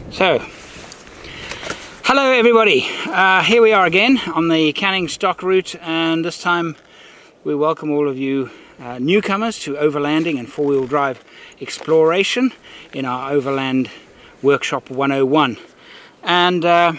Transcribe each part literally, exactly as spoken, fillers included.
So, hello everybody, uh, here we are again on the Canning Stock Route, and this time we welcome all of you uh, newcomers to overlanding and four-wheel drive exploration in our Overland Workshop one oh one. And uh,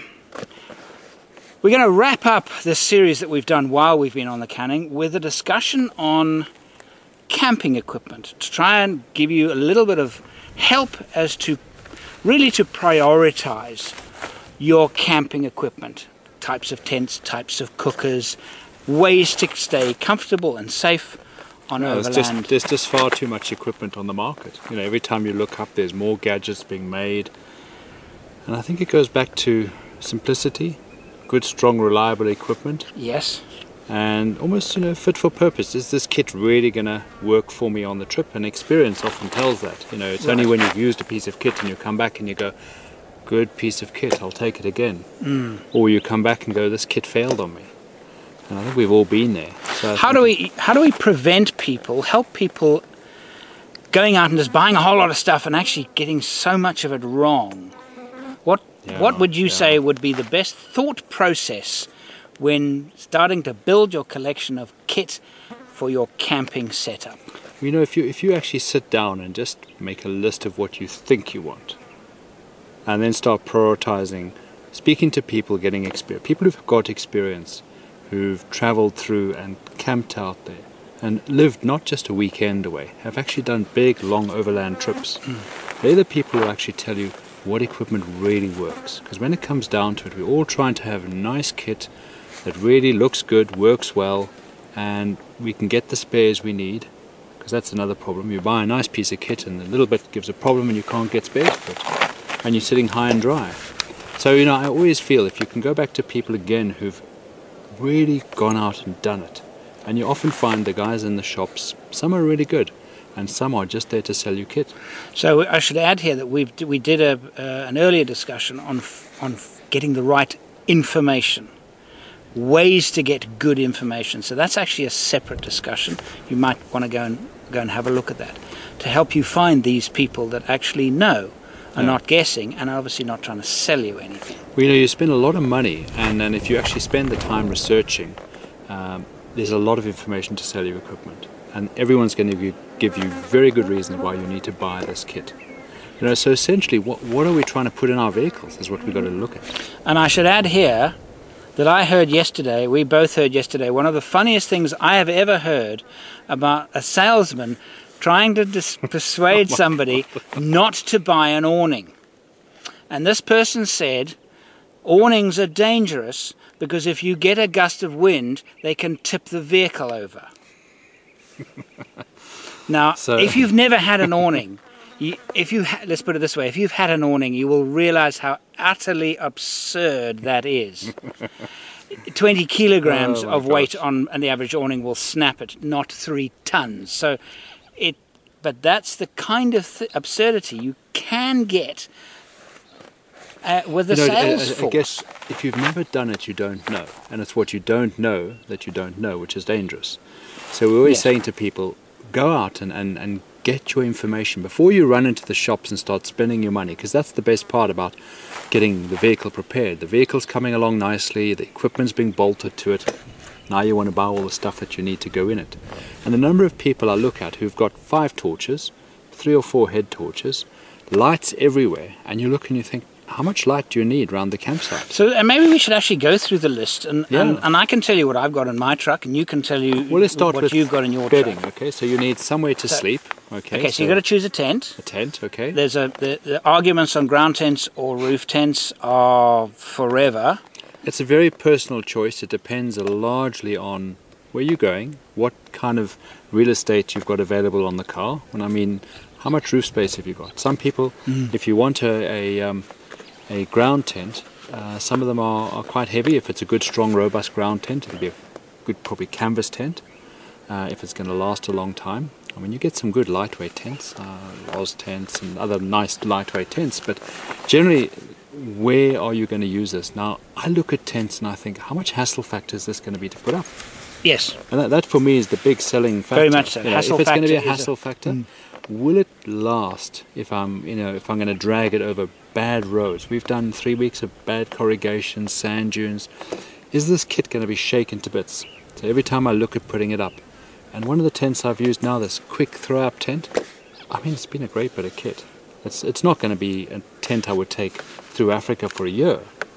we're going to wrap up this series that we've done while we've been on the Canning with a discussion on camping equipment, to try and give you a little bit of help as to really to prioritize your camping equipment, types of tents, types of cookers, ways to stay comfortable and safe on no, overland. Just, there's just far too much equipment on the market. You know, every time you look up, there's more gadgets being made, and I think it goes back to simplicity, good, strong, reliable equipment. Yes. And almost, you know, fit for purpose. Is this kit really going to work for me on the trip? And experience often tells that. You know, it's right. Only when you've used a piece of kit and you come back and you go, good piece of kit, I'll take it again. Mm. Or you come back and go, this kit failed on me. And I think we've all been there. So how do we how do we prevent people, help people going out and just buying a whole lot of stuff and actually getting so much of it wrong? What yeah, what would you yeah. say would be the best thought process when starting to build your collection of kit for your camping setup? You know, if you if you actually sit down and just make a list of what you think you want, and then start prioritizing, speaking to people, getting experience, people who've got experience, who've traveled through and camped out there, and lived not just a weekend away, have actually done big, long overland trips. Mm. They're the people who actually tell you what equipment really works. Because when it comes down to it, we're all trying to have a nice kit that really looks good, works well, and we can get the spares we need, because that's another problem. You buy a nice piece of kit and a little bit gives a problem and you can't get spares for it, and you're sitting high and dry. So, you know, I always feel if you can go back to people again who've really gone out and done it, and you often find the guys in the shops, some are really good and some are just there to sell you kit. So I should add here that we we did a uh, an earlier discussion on on getting the right information, ways to get good information. So that's actually a separate discussion. You might want to go and go and have a look at that to help you find these people that actually know, are yeah. not guessing, and are obviously not trying to sell you anything. Well, you know, you spend a lot of money, and then if you actually spend the time researching, um, there's a lot of information to sell your equipment, and everyone's going to give you very good reasons why you need to buy this kit. You know, so essentially, what what are we trying to put in our vehicles is what we've got to look at. And I should add here that I heard yesterday, we both heard yesterday, one of the funniest things I have ever heard about a salesman trying to dis- persuade oh somebody God. not to buy an awning. And this person said, awnings are dangerous because if you get a gust of wind, they can tip the vehicle over. Now, so. if you've never had an awning, you, if you ha- let's put it this way, if you've had an awning, you will realize how utterly absurd that is. twenty kilograms oh of gosh. weight on an average awning will snap it, not three tons. So it, but that's the kind of th- absurdity you can get uh, with the you know, sales I, I, force. I guess if you've never done it, you don't know. And it's what you don't know that you don't know, which is dangerous. So we're always yes. saying to people, go out and, and, and get your information before you run into the shops and start spending your money, because that's the best part about getting the vehicle prepared. The vehicle's coming along nicely, the equipment's being bolted to it. Now you want to buy all the stuff that you need to go in it. And the number of people I look at who've got five torches, three or four head torches, lights everywhere, and you look and you think, how much light do you need around the campsite? So uh, maybe we should actually go through the list, and, yeah. and and I can tell you what I've got in my truck, and you can tell you well, let's start what with you've got in your bedding, truck. Okay, so you need somewhere to so, sleep. Okay, okay so, so you've got to choose a tent. A tent, okay. There's a the, the arguments on ground tents or roof tents are forever. It's a very personal choice. It depends largely on where you're going, what kind of real estate you've got available on the car. And I mean, how much roof space have you got? Some people, mm. if you want a, a um, a ground tent, uh, some of them are, are quite heavy. If it's a good, strong, robust ground tent, it'll be a good, probably canvas tent, uh, if it's going to last a long time. I mean, you get some good lightweight tents, uh, Oz tents and other nice lightweight tents, but generally, where are you going to use this? Now, I look at tents and I think, how much hassle factor is this going to be to put up? Yes. And that, that for me is the big selling factor. Very much so. You know, if it's going to be a hassle a, factor, mm. will it last if I'm, you know, if I'm going to drag it over bad roads. We've done three weeks of bad corrugation, sand dunes. Is this kit going to be shaken to bits? So every time I look at putting it up, and one of the tents I've used now, this quick throw-up tent, I mean, it's been a great bit of kit. It's, it's not going to be a tent I would take through Africa for a year,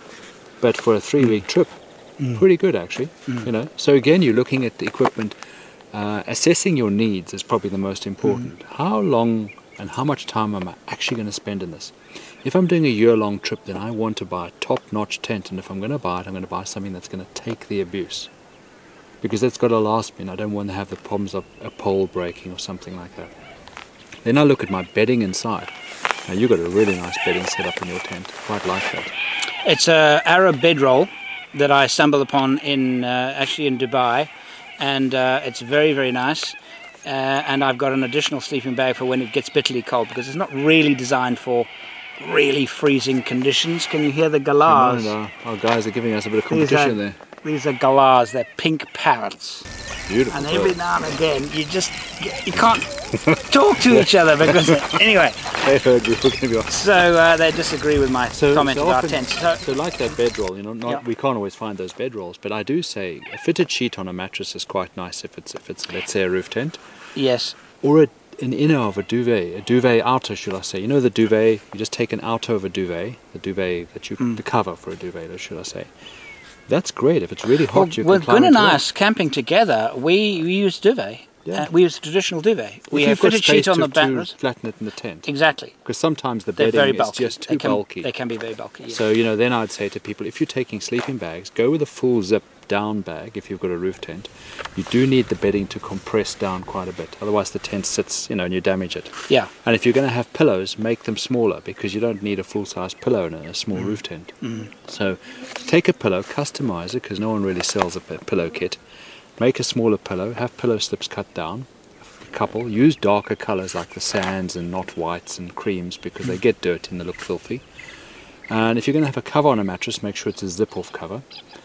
but for a three-week trip, mm. pretty good actually. Mm. You know. So again, you're looking at the equipment, uh, assessing your needs is probably the most important. Mm. How long and how much time am I actually going to spend in this? If I'm doing a year-long trip, then I want to buy a top-notch tent, and if I'm going to buy it, I'm going to buy something that's going to take the abuse, because that's got to last me, and I don't want to have the problems of a pole breaking or something like that. Then I look at my bedding inside. Now you've got a really nice bedding set up in your tent. Quite like that. It's a Arab bedroll that I stumbled upon in uh, actually in Dubai, and uh, it's very very nice. Uh, and I've got an additional sleeping bag for when it gets bitterly cold, because it's not really designed for really freezing conditions. Can you hear the galahs? No, no, our guys are giving us a bit of competition these are, there. These are galahs. They're pink parrots. Beautiful. And every now and again, you just you can't talk to each other because anyway. They heard you. We're going to be so uh, they disagree with my so, comment so about often, tents. So, so like that bedroll, you know, not, yeah. we can't always find those bedrolls, but I do say a fitted sheet on a mattress is quite nice if it's if it's let's say a roof tent. Yes. Or a, an inner of a duvet, a duvet outer, should I say? You know the duvet. You just take an outer of a duvet, the duvet that you, mm. the cover for a duvet, should I say? That's great. If it's really hot, well, you can well, climb Gwyn into and I that. camping together, we, we use duvet. Yeah. Uh, we use a traditional duvet. If we you've have got fitted space sheet on to, the batters. to flatten it in the tent. Exactly. Because sometimes the They're bedding very is bulky. just too they can, bulky. They can be very bulky. Yes. So, you know, then I'd say to people, if you're taking sleeping bags, go with a full zip down bag if you've got a roof tent. You do need the bedding to compress down quite a bit. Otherwise the tent sits, you know, and you damage it. Yeah. And if you're going to have pillows, make them smaller, because you don't need a full-size pillow in a small mm. roof tent. Mm. So take a pillow, customize it, because no one really sells a pillow kit. Make a smaller pillow, have pillow slips cut down. Couple use darker colors like the sands and not whites and creams, because they get dirty and they look filthy. And if you're going to have a cover on a mattress, make sure it's a zip-off cover.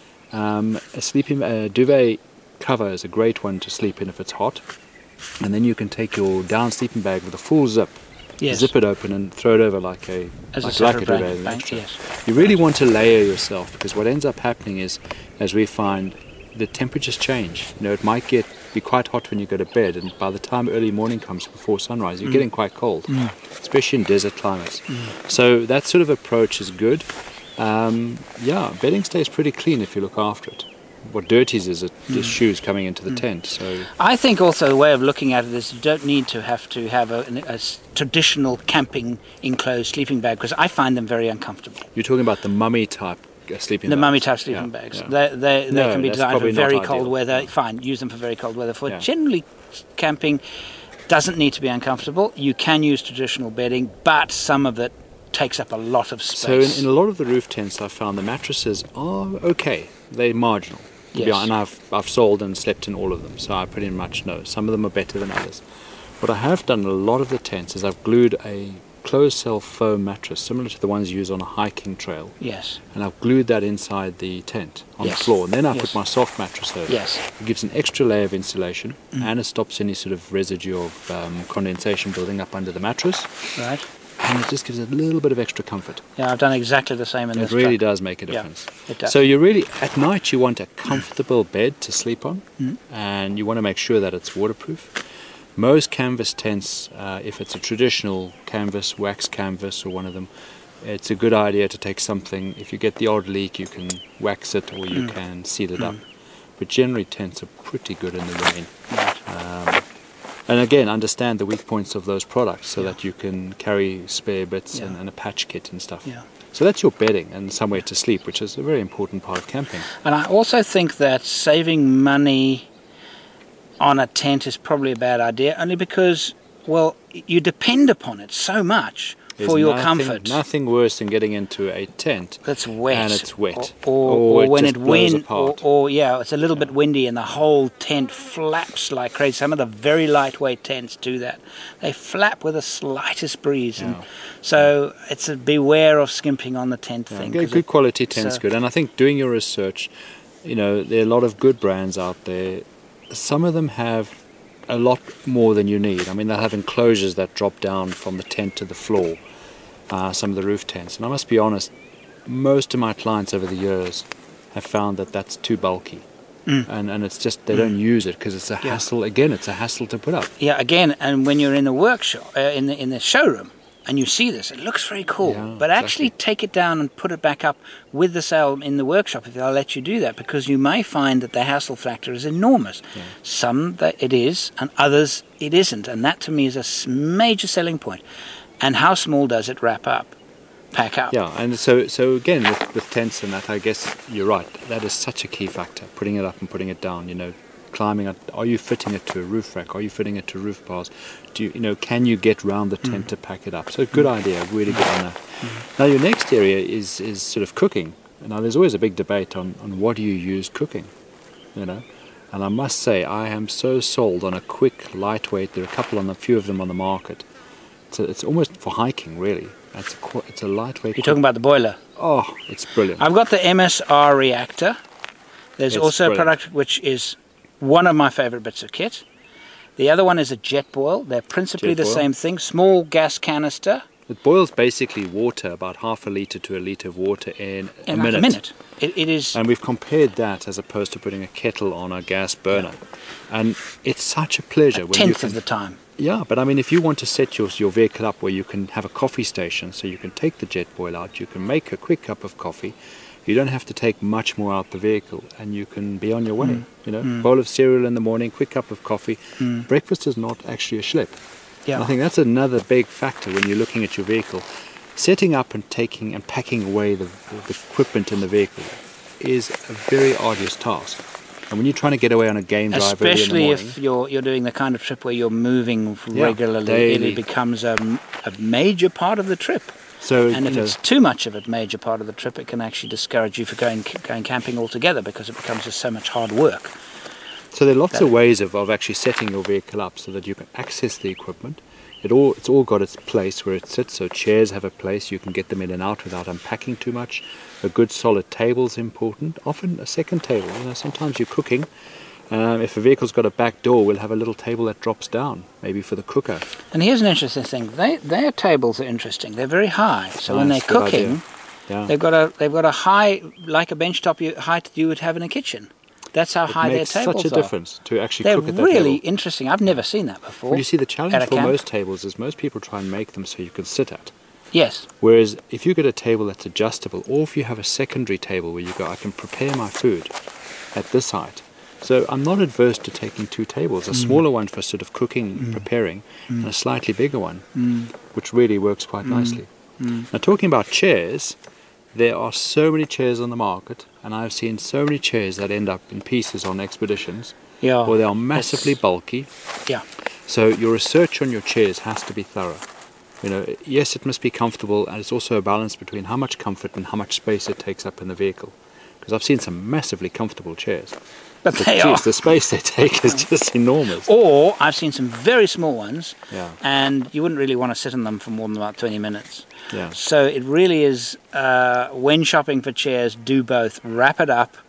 Um, a sleeping uh, duvet cover is a great one to sleep in if it's hot. And then you can take your down sleeping bag with a full zip, yes. zip it open and throw it over like a As like, a, like a bank, duvet. bank, yes. You really want to layer yourself, because what ends up happening is, as we find, the temperatures change. You know, it might get be quite hot when you go to bed, and by the time early morning comes before sunrise, you're mm. getting quite cold, mm. especially in desert climates. Mm. So that sort of approach is good. Um, yeah, bedding stays pretty clean if you look after it. What dirties is it? Mm. Just shoes coming into the mm. tent. So I think also the way of looking at it is you don't need to have to have a, a, a traditional camping enclosed sleeping bag, because I find them very uncomfortable. You're talking about the mummy type sleeping the bags. mummy type sleeping yeah, bags. Yeah. They, they, they no, can be designed for very cold ideal. weather. Yeah. Fine, use them for very cold weather. For yeah. generally camping, doesn't need to be uncomfortable. You can use traditional bedding, but some of it takes up a lot of space. So in, in a lot of the roof tents, I've found the mattresses are okay. They're marginal. Yes. Yeah, and I've I've sold and slept in all of them, so I pretty much know. Some of them are better than others. What I have done in a lot of the tents is I've glued a closed cell foam mattress similar to the ones used on a hiking trail. Yes. And I've glued that inside the tent on yes. the floor, and then I yes. put my soft mattress over. Yes. It gives an extra layer of insulation, mm. and it stops any sort of residue of um, condensation building up under the mattress. Right. And it just gives it a little bit of extra comfort. Yeah, I've done exactly the same in it this. It really truck. does make a difference. Yeah, it does. So you really, at night, you want a comfortable bed to sleep on, mm. and you want to make sure that it's waterproof. Most canvas tents, uh, if it's a traditional canvas, wax canvas or one of them, it's a good idea to take something. If you get the odd leak, you can wax it or you mm. can seal it mm. up. But generally tents are pretty good in the rain. Right. Um, and again, understand the weak points of those products so yeah. that you can carry spare bits yeah. and, and a patch kit and stuff. Yeah. So that's your bedding and somewhere to sleep, which is a very important part of camping. And I also think that saving money on a tent is probably a bad idea, only because, well, you depend upon it so much There's for your nothing, comfort. Nothing worse than getting into a tent that's wet, and it's wet, or, or, or, or it when just it blows wind, or, apart. or yeah, it's a little bit windy and the whole tent flaps like crazy. Some of the very lightweight tents do that; they flap with the slightest breeze, Yeah. and so it's a beware of skimping on the tent Yeah, thing. good good it, quality tent's so, good, and I think doing your research, you know, there are a lot of good brands out there. Some of them have a lot more than you need. I mean, they'll have enclosures that drop down from the tent to the floor. uh, some of the roof tents. And I must be honest, most of my clients over the years have found that that's too bulky. Mm. And, and it's just, they mm. don't use it because it's a yeah. hassle. Again, it's a hassle to put up. Yeah, again, and when you're in the workshop, uh, in the in the showroom, and you see this, it looks very cool. Yeah, but actually exactly. take it down and put it back up with the sail in the workshop if they'll let you do that, because you may find that the hassle factor is enormous. Yeah. Some that it is, and others it isn't. And that to me is a major selling point. And how small does it wrap up, pack up? Yeah, and so so again, with, with tents and that, I guess you're right. That is such a key factor, putting it up and putting it down, you know. Climbing it, are you fitting it to a roof rack? Are you fitting it to roof bars? Do you, you know, can you get round the tent mm. to pack it up? So good idea, really good on that. Mm. Now your next area is is sort of cooking. Now there's always a big debate on, on what do you use cooking, you know. And I must say I am so sold on a quick, lightweight. There are a couple on a few of them on the market. It's a, it's almost for hiking really. It's a it's a lightweight. You're talking about the boiler. Oh, it's brilliant. I've got the M S R reactor. There's it's also brilliant. a product which is one of my favorite bits of kit. The other one is a jet boil. They're principally Jet the boil. same thing. Small gas canister. It boils basically water, about half a litre to a litre of water in, in a like minute. a minute. It, it is. And we've compared that as opposed to putting a kettle on a gas burner. Yeah. And it's such a pleasure. A when you tenth can, of the time. Yeah, but I mean, if you want to set your, your vehicle up where you can have a coffee station, so you can take the jet boil out, you can make a quick cup of coffee, you don't have to take much more out the vehicle, and you can be on your way. Mm. You know, mm. bowl of cereal in the morning, quick cup of coffee. Mm. Breakfast is not actually a schlep. Yeah. And I think that's another big factor when you're looking at your vehicle. Setting up and taking and packing away the, the equipment in the vehicle is a very arduous task. And when you're trying to get away on a game drive, especially early in the morning, if you're you're doing the kind of trip where you're moving yeah, regularly, daily. It becomes a, a major part of the trip. So, and if you know, it's too much of a major part of the trip, it can actually discourage you from going going camping altogether, because it becomes just so much hard work. So there are lots that, of ways of, of actually setting your vehicle up so that you can access the equipment. It all it's all got its place where it sits. So chairs have a place. You can get them in and out without unpacking too much. A good solid table is important. Often a second table. You know, sometimes you're cooking. Um, if a vehicle's got a back door, we'll have a little table that drops down, maybe for the cooker. And here's an interesting thing. They, their tables are interesting. They're very high. So nice, when they're cooking, yeah. they've got a they've got a high, like a benchtop you, height you would have in a kitchen. That's how it high their tables are. It makes such a difference to actually they're cook at that really level. Interesting. I've never seen that before. Well, you see, the challenge for camp. most tables is most people try and make them so you can sit at. Yes. Whereas if you get a table that's adjustable, or if you have a secondary table where you go, I can prepare my food at this height. So I'm not adverse to taking two tables, a mm. smaller one for sort of cooking, mm. preparing, mm. and a slightly bigger one, mm. which really works quite mm. nicely. Mm. Now, talking about chairs, there are so many chairs on the market, and I've seen so many chairs that end up in pieces on expeditions, yeah, or they are massively bulky. Yeah. So your research on your chairs has to be thorough. You know, yes, it must be comfortable, and it's also a balance between how much comfort and how much space it takes up in the vehicle. Because I've seen some massively comfortable chairs. But, but they geez, are. The space they take is just enormous. Or I've seen some very small ones, yeah. and you wouldn't really want to sit in them for more than about twenty minutes. Yeah. So it really is, uh, when shopping for chairs, do both. Wrap it up,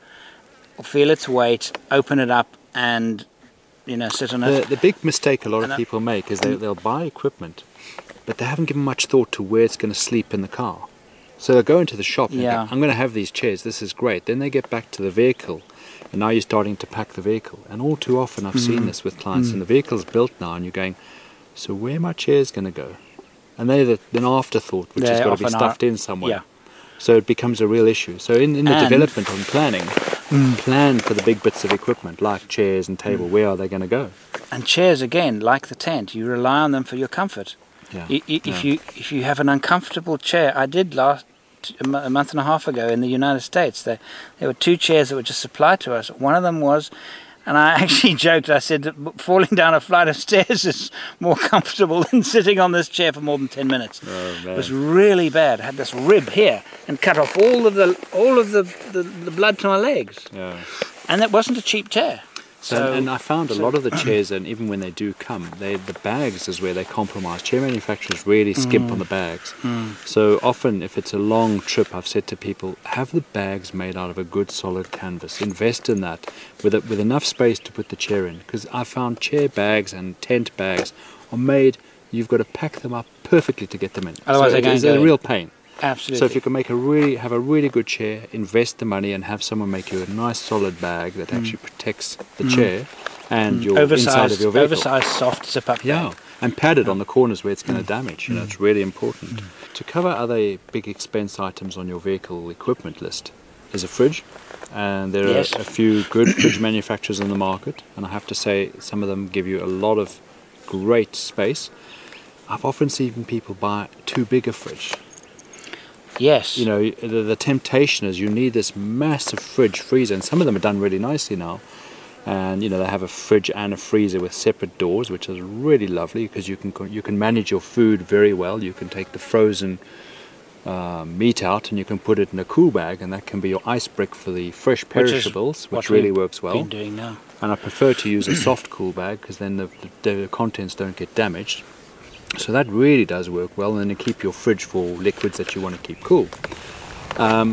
feel its weight, open it up, and you know, sit on it. The, the big mistake a lot and of people make is they, they'll buy equipment, but they haven't given much thought to where it's going to sleep in the car. So they'll go into the shop and yeah. go, I'm going to have these chairs, this is great. Then they get back to the vehicle, and now you're starting to pack the vehicle. And all too often I've mm-hmm. seen this with clients, mm-hmm. and the vehicle's built now, and you're going, so where are my chairs going to go? And they're the, an afterthought, which they has got to be stuffed are, in somewhere. Yeah. So it becomes a real issue. So in, in the and, development and planning, mm. plan for the big bits of equipment, like chairs and table. Mm. Where are they going to go? And chairs, again, like the tent, you rely on them for your comfort. Yeah. I, I, if yeah. you if you have an uncomfortable chair, I did last a month and a half ago in the United States. There, there were two chairs that were just supplied to us. One of them was, and I actually joked, I said that falling down a flight of stairs is more comfortable than sitting on this chair for more than ten minutes. Oh, man. It was really bad. I had this rib here and cut off all of the all of the, the, the blood to my legs. Yeah. And that wasn't a cheap chair. So, and, and I found a so, lot of the chairs, and even when they do come, they the bags is where they compromise. Chair manufacturers really skimp mm. on the bags. Mm. So often, if it's a long trip, I've said to people, have the bags made out of a good solid canvas. Invest in that with a, with enough space to put the chair in. Because I found chair bags and tent bags are made you've got to pack them up perfectly to get them in. Otherwise so they're going it's to a go real in. pain. Absolutely. So if you can make a really have a really good chair, invest the money, and have someone make you a nice solid bag that mm. actually protects the mm. chair and mm. your oversized, inside of your vehicle. Oversized, soft zip-up yeah. bag. And padded on the corners where it's going to Mm. damage. You know, Mm. it's really important. Mm. To cover other big expense items on your vehicle equipment list is a fridge. And there yes. are a few good fridge manufacturers in the market, and I have to say some of them give you a lot of great space. I've often seen people buy too big a fridge. Yes. You know, the, the temptation is you need this massive fridge freezer, and some of them are done really nicely now. And you know, they have a fridge and a freezer with separate doors, which is really lovely because you can you can manage your food very well. You can take the frozen Uh, meat out and you can put it in a cool bag, and that can be your ice brick for the fresh perishables, which, which really works well. Been doing now. And I prefer to use a soft cool bag because then the, the, the contents don't get damaged. So that really does work well, and then you keep your fridge for liquids that you want to keep cool. Um,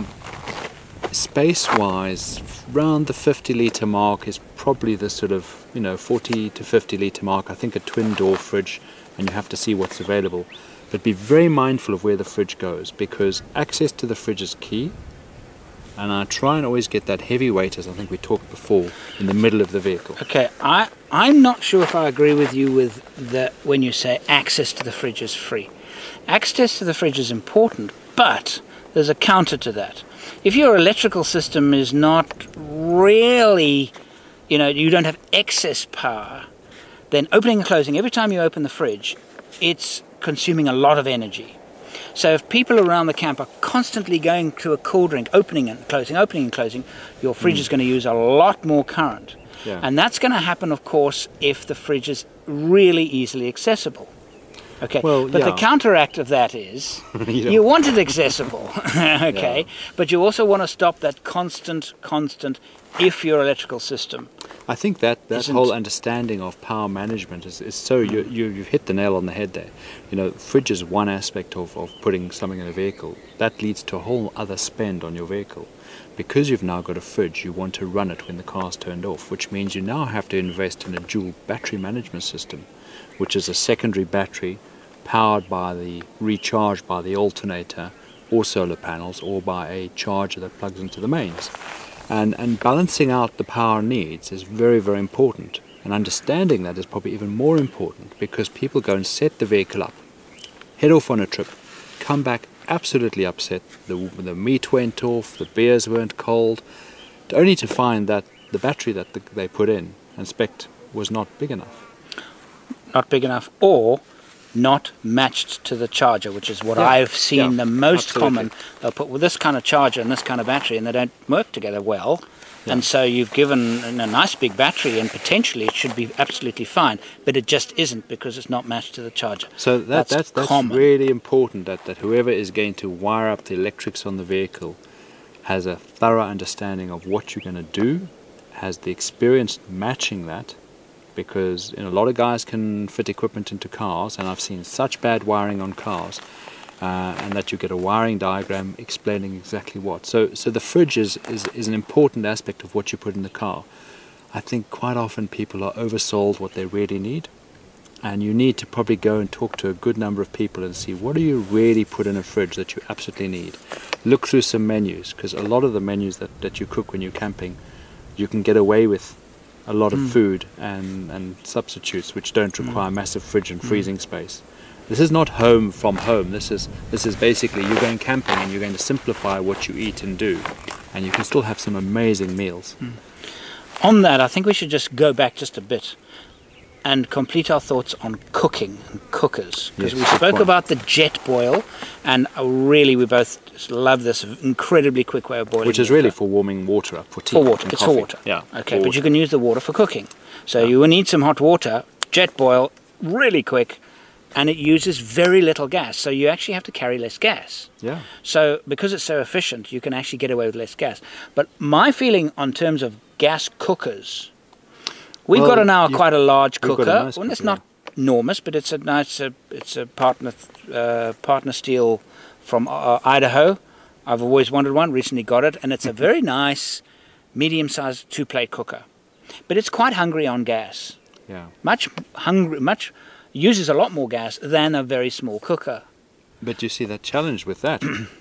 Space-wise, around the fifty litre mark is probably the sort of, you know, forty to fifty litre mark. I think a twin door fridge, and you have to see what's available. But be very mindful of where the fridge goes, because access to the fridge is key. And I try and always get that heavy weight, as I think we talked before, in the middle of the vehicle. Okay, I, I'm not sure if I agree with you with the, when you say access to the fridge is free. Access to the fridge is important, but there's a counter to that. If your electrical system is not really, you know, you don't have excess power, then opening and closing, every time you open the fridge, it's consuming a lot of energy. So if people around the camp are constantly going to a cool drink, opening and closing, opening and closing, your fridge mm. is going to use a lot more current. Yeah. And that's going to happen, of course, if the fridge is really easily accessible. Okay, well, but yeah. the counteract of that is you, you want it accessible, okay, yeah. but you also want to stop that constant, constant, if your electrical system. I think that, that whole understanding of power management is, is so, you, you, you've hit the nail on the head there. You know, fridge is one aspect of, of putting something in a vehicle. That leads to a whole other spend on your vehicle. Because you've now got a fridge, you want to run it when the car's turned off, which means you now have to invest in a dual battery management system, which is a secondary battery powered by the, recharged by the alternator or solar panels, or by a charger that plugs into the mains. And, and balancing out the power needs is very, very important. And understanding that is probably even more important, because people go and set the vehicle up, head off on a trip, come back absolutely upset, the, the meat went off, the beers weren't cold, only to find that the battery that the, they put in and spec'd was not big enough. Not big enough, or not matched to the charger, which is what yeah. I've seen yeah, the most absolutely. common. They'll put with this kind of charger and this kind of battery, and they don't work together well. Yeah. And so you've given a nice big battery, and potentially it should be absolutely fine, but it just isn't, because it's not matched to the charger. So that, that's that's, that's common. really important, that, that whoever is going to wire up the electrics on the vehicle has a thorough understanding of what you're going to do, has the experience matching that, because you know, a lot of guys can fit equipment into cars, and I've seen such bad wiring on cars, uh, and that you get a wiring diagram explaining exactly what. So, so the fridge is, is, is an important aspect of what you put in the car. I think quite often people are oversold what they really need, and you need to probably go and talk to a good number of people and see what do you really put in a fridge that you absolutely need. Look through some menus, because a lot of the menus that, that you cook when you're camping, you can get away with a lot of mm. food and, and substitutes which don't require mm. massive fridge and freezing mm. space. This is not home from home. This is this is basically you're going camping and you're going to simplify what you eat and do, and you can still have some amazing meals. Mm. On that, I think we should just go back just a bit and complete our thoughts on cooking and cookers, because yes, we spoke point. about the jet boil, and really we both love this incredibly quick way of boiling, which is really for warming water up for tea. For water, and it's coffee. for water. Yeah. Okay, but you can use the water for cooking. So yeah. you will need some hot water, jet boil, really quick, and it uses very little gas. So you actually have to carry less gas. Yeah. So because it's so efficient, you can actually get away with less gas. But my feeling on terms of gas cookers, we've well, got a now quite a large cooker. A nice well, cooker, it's not yeah. enormous, but it's a nice, uh, it's a partner, uh, partner steel from uh, Idaho. I've always wanted one, recently got it, and it's a very nice, medium-sized two-plate cooker. But it's quite hungry on gas. Yeah. Much hungry, much. uses a lot more gas than a very small cooker. But you see that challenge with that,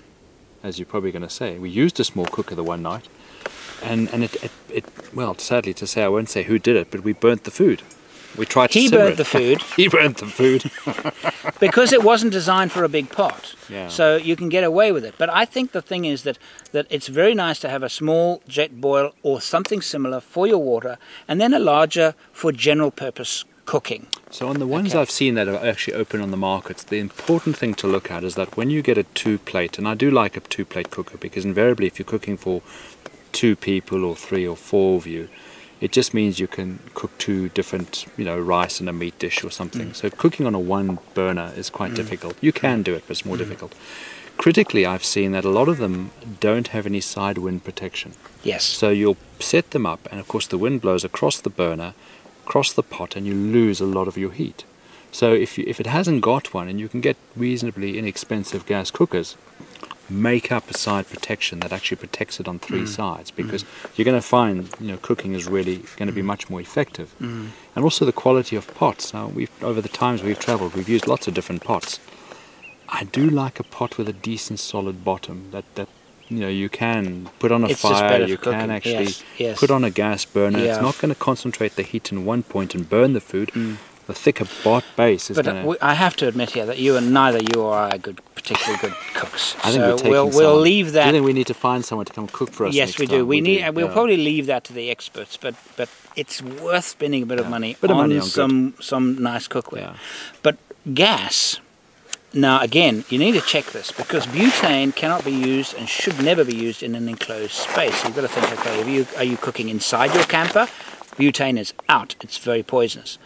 as you're probably going to say. We used a small cooker the one night, and, and it, it, it, well, sadly to say, I won't say who did it, but we burnt the food. We tried to He simmer burnt it. the food. He burnt the food. Because it wasn't designed for a big pot. Yeah. So you can get away with it. But I think the thing is that, that it's very nice to have a small jet boil or something similar for your water, and then a larger for general purpose cooking. So on the ones Okay. I've seen that are actually open on the markets, the important thing to look at is that when you get a two-plate, and I do like a two-plate cooker, because invariably if you're cooking for two people or three or four of you, it just means you can cook two different, you know, rice and a meat dish or something. Mm. So cooking on a one burner is quite Mm. difficult. You can do it, but it's more Mm. difficult. Critically, I've seen that a lot of them don't have any side wind protection. Yes. So you'll set them up, and of course the wind blows across the burner, across the pot, and you lose a lot of your heat. So if you, if it hasn't got one, and you can get reasonably inexpensive gas cookers, make up a side protection that actually protects it on three Mm. sides, because you're going to find, you know, cooking is really going to be much more effective. Mm. And also the quality of pots. Now, we've over the times we've traveled, we've used lots of different pots. I do like a pot with a decent solid bottom that that you know you can put on a It's just fire. better You for can cooking. actually Yes, yes. put on a gas burner. Yeah. It's not going to concentrate the heat in one point and burn the food. Mm. The thicker bot base is But going uh, to. we- I have to admit here that you and neither you or I are good, particularly good cooks. I think so we're taking we'll we'll someone. leave Do that. you think we need to find someone to come cook for us? Yes, next we do. time? We need. do, We'll yeah. probably leave that to the experts. But but it's worth spending a bit of Yeah. money Bit of on money on good. some some nice cookware. Yeah. But gas. Now again, you need to check this because butane cannot be used and should never be used in an enclosed space. You've got to think, okay, are you are you cooking inside your camper? Butane is out. It's very poisonous.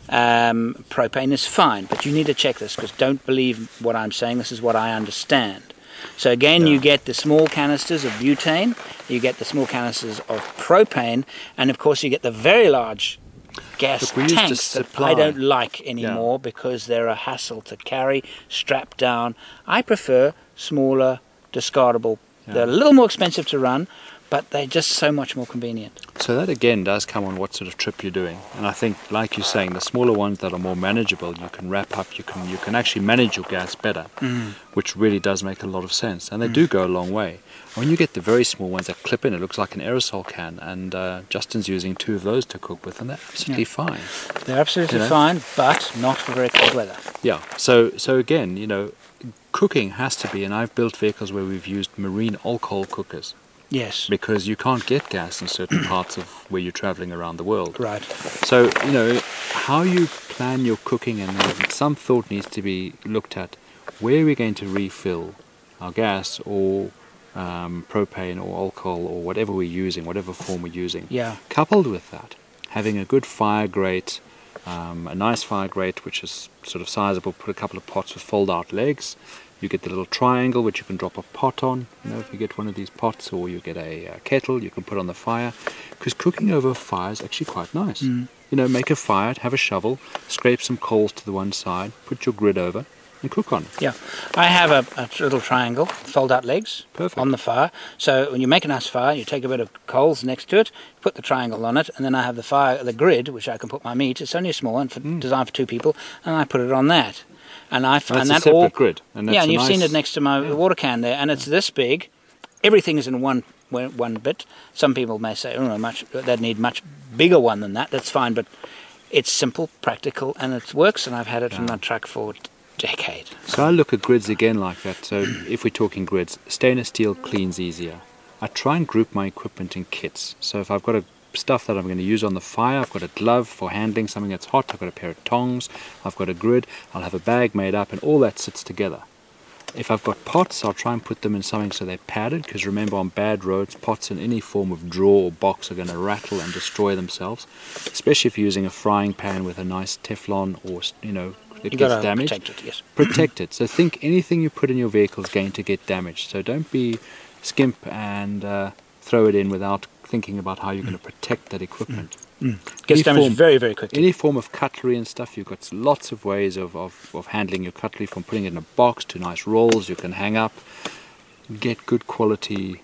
Um, propane is fine, but you need to check this because don't believe what I'm saying. This is what I understand. So again, Yeah. you get the small canisters of butane, you get the small canisters of propane, and of course you get the very large gas Look, we used to tanks that supply- I don't like anymore because they're a hassle to carry, strap down. I prefer smaller, discardable. Yeah. They're a little more expensive to run, but they're just so much more convenient. So that again does come on what sort of trip you're doing, and I think, like you're saying, the smaller ones that are more manageable, you can wrap up, you can you can actually manage your gas better, which really does make a lot of sense, and they do go a long way. When you get the very small ones that clip in, it looks like an aerosol can, and uh, Justin's using two of those to cook with, and they're absolutely fine. They're absolutely You know? fine, but not for very cold weather. Yeah. So so again, you know, cooking has to be, and I've built vehicles where we've used marine alcohol cookers Yes, because you can't get gas in certain parts of where you're traveling around the world. right. So, you know, how you plan your cooking, and uh, some thought needs to be looked at. Where are we going to refill our gas or um, propane or alcohol or whatever we're using, whatever form we're using? Yeah. Coupled with that, having a good fire grate, um, a nice fire grate which is sort of sizable, put a couple of pots with fold-out legs. You get the little triangle which you can drop a pot on. You know, if you get one of these pots, or you get a, uh kettle you can put on the fire, because cooking over a fire is actually quite nice. Mm. You know, make a fire, have a shovel, scrape some coals to the one side, put your grid over, and cook on it. Yeah, I have a, a little triangle, fold-out legs Perfect. on the fire. So when you make a nice fire, you take a bit of coals next to it, put the triangle on it, and then I have the fire, the grid, which I can put my meat. It's only a small one, for, designed for two people, and I put it on that. And I And find that's that a separate all grid. And that's yeah, and a you've seen nice- it next to my water can there, and it's this big. Everything is in one one one bit. Some people may say, "Oh, no, much they'd need much bigger one than that." That's fine, but it's simple, practical, and it works. And I've had it in my truck for a decade. So I look at grids again like that. So if we're talking grids, stainless steel cleans easier. I try and group my equipment in kits. So if I've got a stuff that I'm going to use on the fire, I've got a glove for handling something that's hot, I've got a pair of tongs, I've got a grid, I'll have a bag made up, and all that sits together. If I've got pots, I'll try and put them in something so they're padded, because remember, on bad roads, pots in any form of drawer or box are going to rattle and destroy themselves, especially if you're using a frying pan with a nice Teflon, or, you know, it You gets got to damaged. protect it. Yes. Protect it. So think anything you put in your vehicle is going to get damaged. So don't be skimp and uh, throw it in without thinking about how you're going to protect that equipment. Gets Any damaged form- very, very quickly. Any form of cutlery and stuff, you've got lots of ways of, of, of handling your cutlery, from putting it in a box to nice rolls you can hang up. Get good quality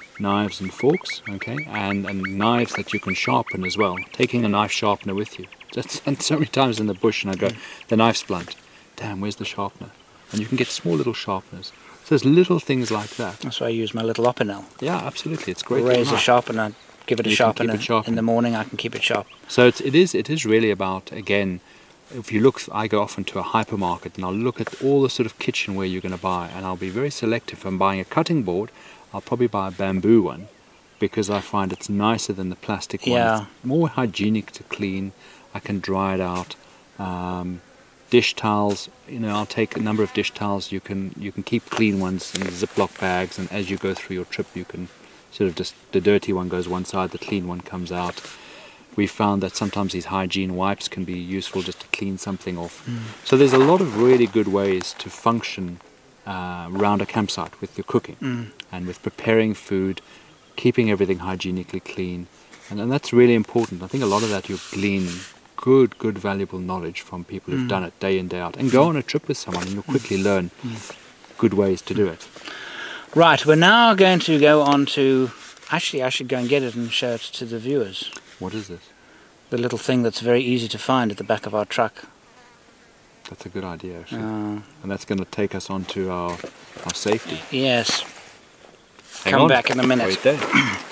knives and forks, okay, and, and knives that you can sharpen as well. Taking a knife sharpener with you. That's done so many times in the bush, and I go, the knife's blunt. Damn, where's the sharpener? And you can get small little sharpeners. So there's little things like that. That's why I use my little Opinel. Yeah, absolutely. It's great. Razor sharpener. Give it a You can keep sharpener it sharpened. in the morning. I can keep it sharp. So it's, it is it is really about, again, if you look, I go often to a hypermarket and I'll look at all the sort of kitchenware you're going to buy, and I'll be very selective. If I'm buying a cutting board, I'll probably buy a bamboo one because I find it's nicer than the plastic one. Yeah. It's more hygienic to clean. I can dry it out. Um, dish towels, you know, I'll take a number of dish towels. You can you can keep clean ones in Ziploc bags, and as you go through your trip, you can sort of just, the dirty one goes one side, the clean one comes out. We found that sometimes these hygiene wipes can be useful just to clean something off. Mm. So there's a lot of really good ways to function uh, around a campsite with your cooking mm. and with preparing food, keeping everything hygienically clean, and, and that's really important. I think a lot of that you glean good, good, valuable knowledge from people who've mm. done it day in, day out, and go on a trip with someone and you'll quickly mm. learn mm. good ways to do it. Right, we're now going to go on to, actually I should go and get it and show it to the viewers. What is this? The little thing that's very easy to find at the back of our truck. That's a good idea, actually. Uh, and that's going to take us on to our, our safety. Yes. Hang Come on. back in a minute. Wait there.